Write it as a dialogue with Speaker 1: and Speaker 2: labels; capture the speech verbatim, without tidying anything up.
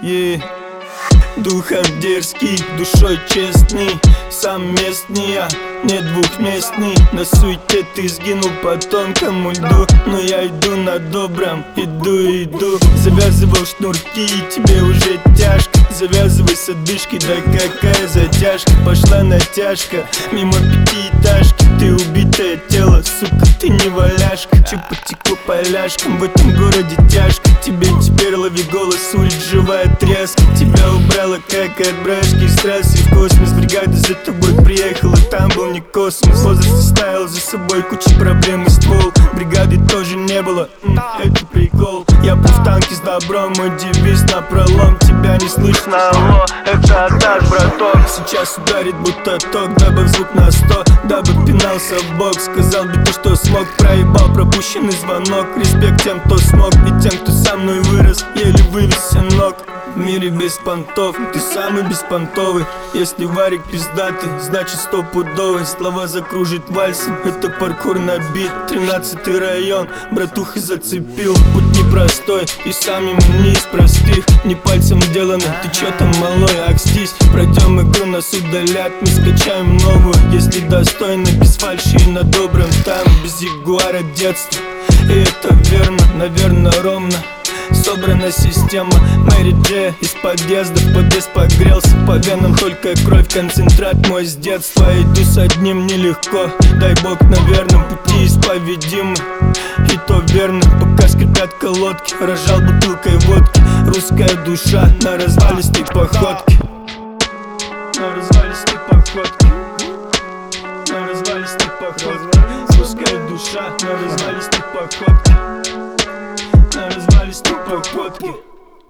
Speaker 1: yeah. Духом дерзкий, душой честный, сам местный я, не двухместный. На суете ты сгинул по тонкому льду, но я иду на добром, иду, иду. Завязывал шнурки, тебе уже тяжко. Завязывай с одышкой, да какая затяжка. Пошла натяжка, мимо пятиэтажки. Ты убитое тело, сука, ты не валяшка. Чё потекло поляшкам, в этом городе тяжко. Тебе теперь лови голос, улиц живая тряска. Тебя убрала как от брашки с трассы в космос. Бригада за тобой приехала, там был не космос. Возраст оставил за собой кучу проблем и ствол. Бригады тоже не было, М, это прикол. Я был в танке с добром, мой девиз напролом. Тебя не слышно, алло, это атак, браток. Сейчас ударит будто ток, добавь звук на сто. Дабы пинался в бок, сказал бы то, что смог. Проебал пропущенный звонок. Респект тем, кто смог, и тем, кто со мной вырос, еле вывез ног. В мире без понтов, ты самый беспонтовый. Если варик пиздатый, значит стопудовый. Слова закружит вальсом, это паркур на бит. Тринадцатый район, братуха зацепил. Путь непростой, и сам ему не из простых. Не пальцем делано, ты чё там малой, акстись. Пройдем игру, нас удалят, мы скачаем новую. Если достойно, без фальши и на добром. Там без ягуара детства, и это верно, наверно ровно. Собрана система Мэри Джей из подъезда в подъезд погрелся. По венам только кровь, концентрат мой с детства. Иду с одним нелегко, дай бог на верном пути исповедимы. И то верно, пока скрипят колодки. Рожал бутылкой водки, русская душа на развалистой походке. На развалистой походке. На развалистой походке. Русская душа на развалистой походке.